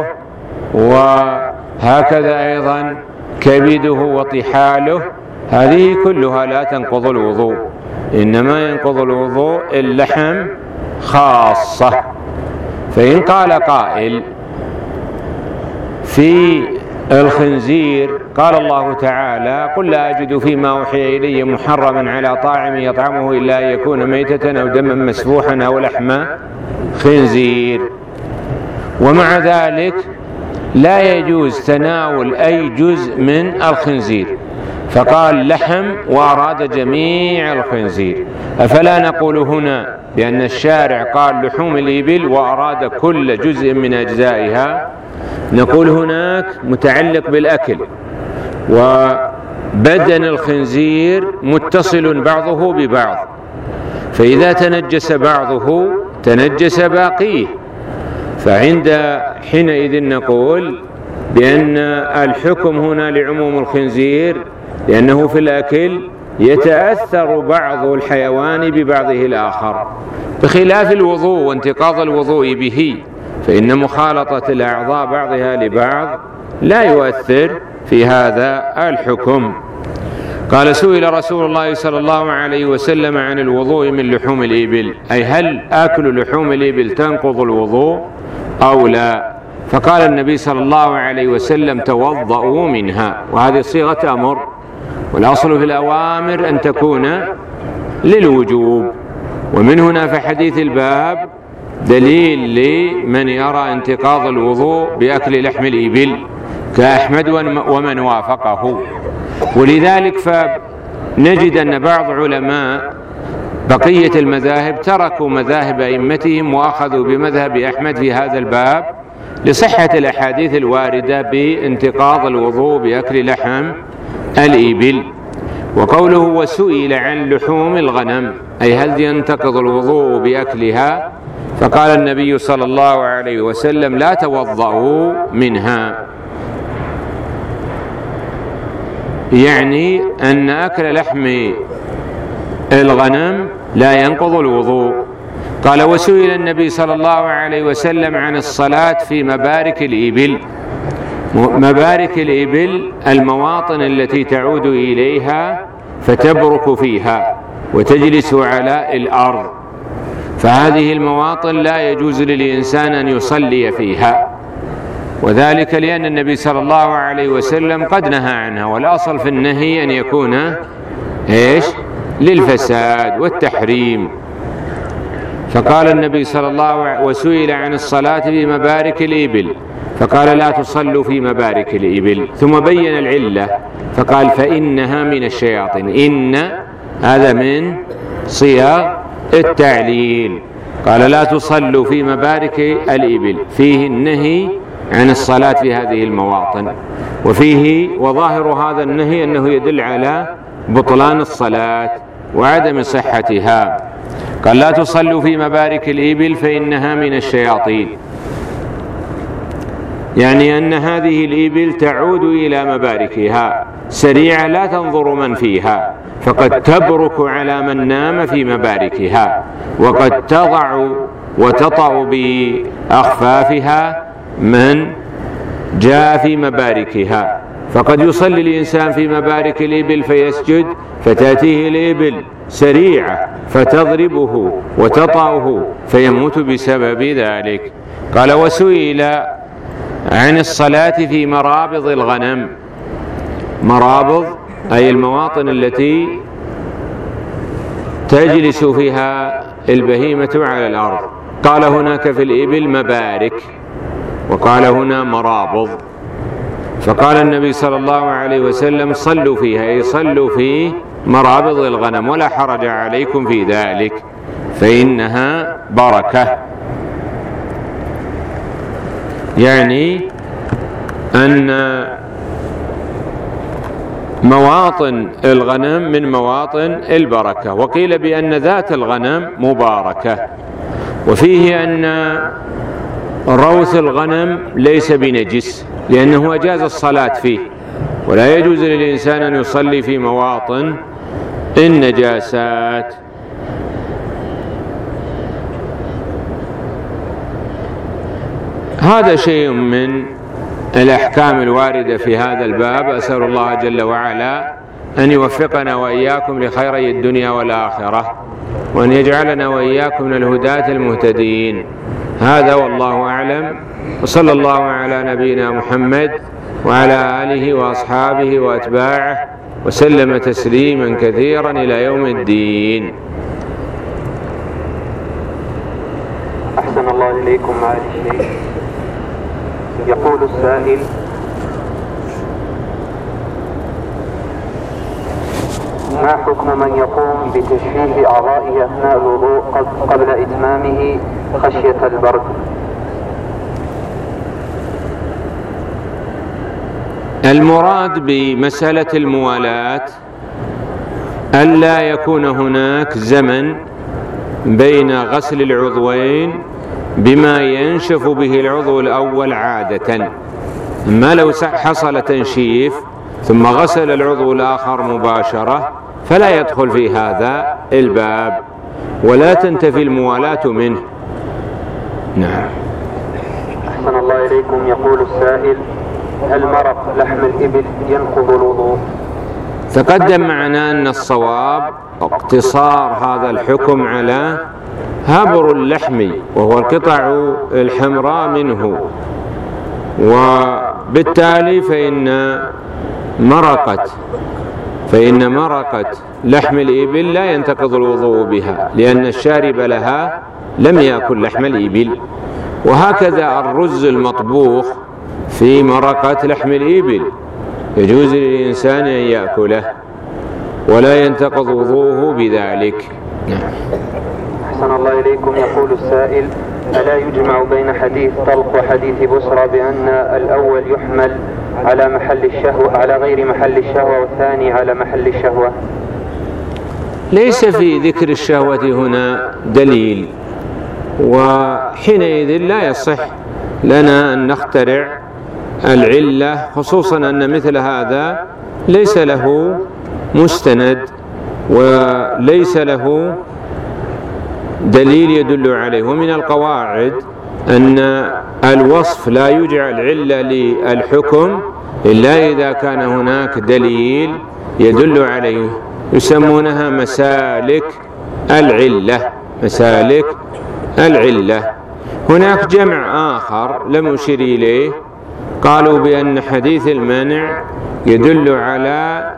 وهكذا أيضا كبده وطحاله، هذه كلها لا تنقض الوضوء، إنما ينقض الوضوء اللحم خاصة. فإن قال قائل في الخنزير قال الله تعالى قل لا أجد فيما أوحي إلي محرما على طاعم يطعمه إلا أن يكون ميتة أو دما مسفوحا أو لحم خنزير، ومع ذلك لا يجوز تناول أي جزء من الخنزير، فقال لحم وأراد جميع الخنزير. أفلا نقول هنا بأن الشارع قال لحوم الإبل وأراد كل جزء من أجزائها؟ نقول هناك متعلق بالأكل، وبدن الخنزير متصل بعضه ببعض، فإذا تنجس بعضه تنجس باقيه، فعند حينئذ نقول بأن الحكم هنا لعموم الخنزير، لأنه في الأكل يتأثر بعض الحيوان ببعضه الآخر، بخلاف الوضوء وانتقاض الوضوء به، فإن مخالطة الأعضاء بعضها لبعض لا يؤثر في هذا الحكم. قال سئل رسول الله صلى الله عليه وسلم عن الوضوء من لحوم الإبل، أي هل أكل لحوم الإبل تنقض الوضوء أو لا؟ فقال النبي صلى الله عليه وسلم توضؤوا منها، وهذه صيغة أمر، والأصل في الأوامر أن تكون للوجوب. ومن هنا فحديث الباب دليل لمن يرى انتقاض الوضوء بأكل لحم الإبل كأحمد ومن وافقه. ولذلك فنجد أن بعض علماء بقية المذاهب تركوا مذاهب أئمتهم وأخذوا بمذهب أحمد في هذا الباب لصحة الأحاديث الواردة بانتقاض الوضوء بأكل لحم الإبل. وقوله وسئل عن لحوم الغنم أي هل ينتقض الوضوء بأكلها؟ فقال النبي صلى الله عليه وسلم لا توضؤوا منها، يعني أن أكل لحم الغنم لا ينقض الوضوء. قال وسئل النبي صلى الله عليه وسلم عن الصلاة في مبارك الإبل. مبارك الإبل المواطن التي تعود إليها فتبرك فيها وتجلس على الأرض، فهذه المواطن لا يجوز للإنسان أن يصلي فيها، وذلك لأن النبي صلى الله عليه وسلم قد نهى عنها، والأصل في النهي أن يكون للفساد والتحريم. فقال النبي صلى الله عليه وسلم وسئل عن الصلاة في مبارك الإبل فقال لا تصلوا في مبارك الإبل، ثم بين العلة فقال فإنها من الشياطين. إن هذا من صيغ التعليل. قال لا تصلوا في مبارك الإبل، فيه النهي عن الصلاة في هذه المواطن، وظاهر هذا النهي أنه يدل على بطلان الصلاة وعدم صحتها. قال لا تصلوا في مبارك الإبل فإنها من الشياطين، يعني أن هذه الإبل تعود إلى مباركها سريعة لا تنظر من فيها، فقد تبرك على من نام في مباركها، وقد تضع وتطأ بأخفافها من جاء في مباركها. فقد يصلي الإنسان في مبارك الإبل فيسجد فتأتيه الإبل سريعة فتضربه وتطأه فيموت بسبب ذلك. قال وسئل عن الصلاة في مرابض الغنم. مرابض أي المواطن التي تجلس فيها البهيمة على الأرض. قال هناك في الإبل مبارك وقال هنا مرابض، فقال النبي صلى الله عليه وسلم صلوا فيها، أي صلوا في مرابض الغنم ولا حرج عليكم في ذلك فإنها بركة، يعني أن مواطن الغنم من مواطن البركة. وقيل بأن ذات الغنم مباركة، وفيه أن روث الغنم ليس بنجس لأنه أجاز الصلاة فيه، ولا يجوز للإنسان أن يصلي في مواطن النجاسات. هذا شيء من الأحكام الواردة في هذا الباب. أسأل الله جل وعلا أن يوفقنا وإياكم لخيري الدنيا والآخرة، وأن يجعلنا وإياكم من الهداة المهتدين. هذا والله أعلم، وصلى الله على نبينا محمد وعلى آله وأصحابه وأتباعه وسلم تسليما كثيرا إلى يوم الدين. أحسن الله إليكم معالي الشيخ. يقول السائل: ما حكم من يقوم بتجفيف أعضائه أثناء الوضوء قبل إتمامه خشية البرد؟ المراد بمسألة الموالاة ألا يكون هناك زمن بين غسل العضوين بما ينشف به العضو الأول عادة. ما لو حصل تنشيف ثم غسل العضو الآخر مباشرة فلا يدخل في هذا الباب ولا تنتفي الموالاة منه. نعم. أحسن الله إليكم. يقول السائل: هل مرق لحم الإبل ينقض الوضوء؟ تقدم معنا أن الصواب اقتصار هذا الحكم على هبر اللحم وهو القطع الحمراء منه، وبالتالي فإن مرقة لحم الإبل لا ينتقض الوضوء بها لأن الشارب لها لم يأكل لحم الإبل. وهكذا الرز المطبوخ في مرقة لحم الإبل يجوز للإنسان أن يأكله ولا ينتقض وضوءه بذلك. أحسن الله إليكم. يقول السائل: ألا يجمع بين حديث طلق وحديث بصرى بأن الأول يحمل على محل الشهوة على غير محل الشهوة والثاني على محل الشهوة؟ ليس في ذكر الشهوة هنا دليل، وحينئذ لا يصح لنا أن نخترع العلة، خصوصا أن مثل هذا ليس له مستند وليس له دليل يدل عليه. ومن القواعد أن الوصف لا يجعل علة للحكم إلا إذا كان هناك دليل يدل عليه، يسمونها مسالك العلة. مسالك العلة. هناك جمع آخر لم أشر إليه، قالوا بأن حديث المنع يدل على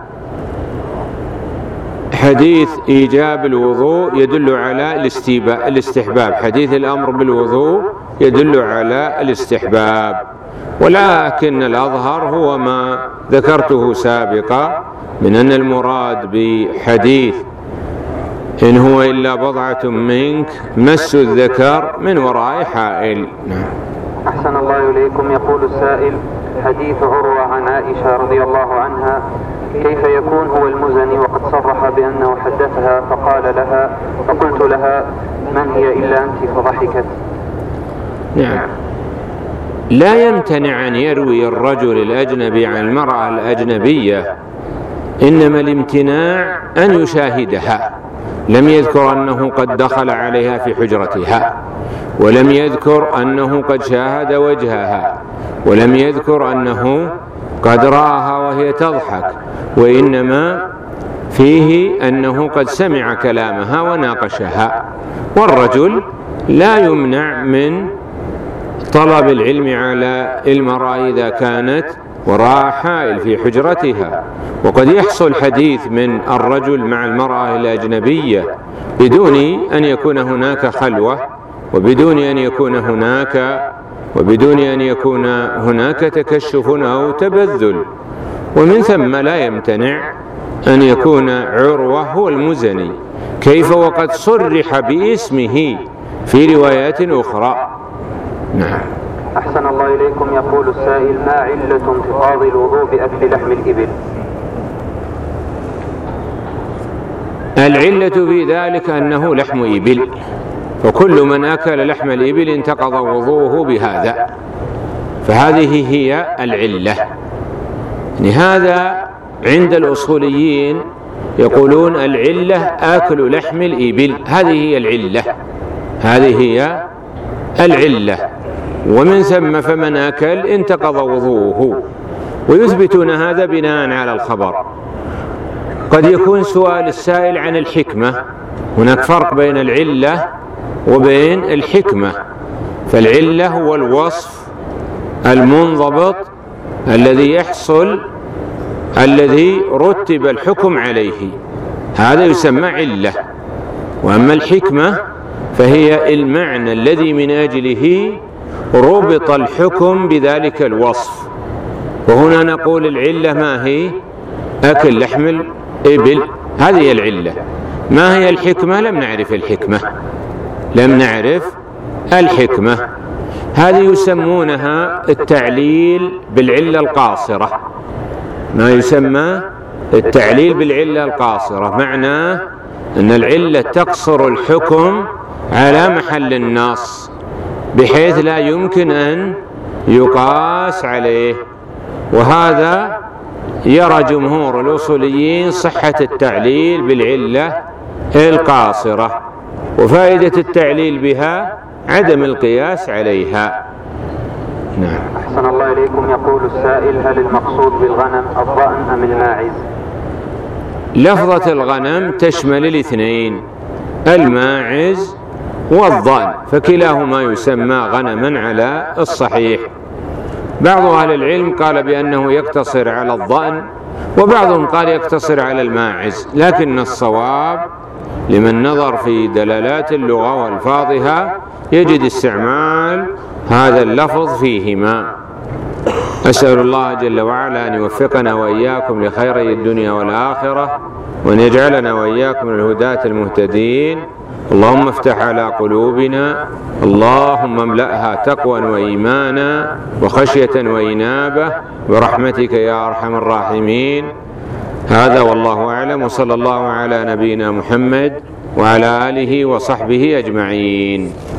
حديث إيجاب الوضوء يدل على الاستحباب، حديث الأمر بالوضوء يدل على الاستحباب، ولكن الأظهر هو ما ذكرته سابقا من أن المراد بحديث إن هو إلا بضعة منك مس الذكر من وراء حائل. أحسن الله إليكم. يقول السائل: حديث عروة عن عائشة رضي الله عنها كيف يكون هو المزني وقد صرح بأنه حدثها فقلت لها من هي إلا أنت فضحكت؟ نعم، لا يمتنع أن يروي الرجل الأجنبي عن المرأة الأجنبية، إنما الامتناع أن يشاهدها. لم يذكر أنه قد دخل عليها في حجرتها، ولم يذكر أنه قد شاهد وجهها، ولم يذكر أنه قد رآها وهي تضحك، وإنما فيه أنه قد سمع كلامها وناقشها. والرجل لا يمنع من طلب العلم على المرأة إذا كانت وراء حائل في حجرتها، وقد يحصل حديث من الرجل مع المرأة الأجنبية بدون أن يكون هناك خلوة، وبدون أن يكون هناك تكشف أو تبذل. ومن ثم لا يمتنع أن يكون عروة هو المزني، كيف وقد صرح باسمه في روايات أخرى. نعم. أحسن الله إليكم. يقول السائل: ما علة انتقاض الوضوء بأكل لحم الإبل؟ العلة في ذلك أنه لحم إبل، فكل من أكل لحم الإبل انتقض وضوءه بهذا، فهذه هي العلة. هذا عند الأصوليين يقولون العلة أكل لحم الإبل، هذه هي العلة، هذه هي العلة، ومن ثم فمن أكل انتقض وضوءه. ويثبتون هذا بناء على الخبر. قد يكون سؤال السائل عن الحكمة، هناك فرق بين العلة وبين الحكمة. فالعلة هو الوصف المنضبط الذي يحصل، الذي رتب الحكم عليه، هذا يسمى علة. وأما الحكمة فهي المعنى الذي من أجله ربط الحكم بذلك الوصف. وهنا نقول العلة ما هي؟ أكل لحم الإبل، هذه العلة. ما هي الحكمة؟ لم نعرف الحكمة. هذه يسمونها التعليل بالعلة القاصرة، ما يسمى التعليل بالعلة القاصرة، معناه أن العلة تقصر الحكم على محل النص بحيث لا يمكن أن يقاس عليه. وهذا يرى جمهور الأصوليين صحة التعليل بالعلة القاصرة، وفائدة التعليل بها عدم القياس عليها. نعم. أحسن الله إليكم. يقول السائل: هل المقصود بالغنم الضأن أم الماعز؟ لفظة الغنم تشمل الاثنين، الماعز والضأن، فكلاهما يسمى غنما على الصحيح. بعض أهل العلم قال بأنه يقتصر على الضأن، وبعضهم قال يقتصر على الماعز، لكن الصواب لمن نظر في دلالات اللغة والفاظها يجد استعمال هذا اللفظ فيهما. أسأل الله جل وعلا أن يوفقنا وإياكم لخيري الدنيا والآخرة، وأن يجعلنا وإياكم من الهداة المهتدين. اللهم افتح على قلوبنا، اللهم املأها تقوى وإيمانا وخشية وإنابة برحمتك يا أرحم الراحمين. هذا والله أعلم، وصلى الله على نبينا محمد وعلى آله وصحبه أجمعين.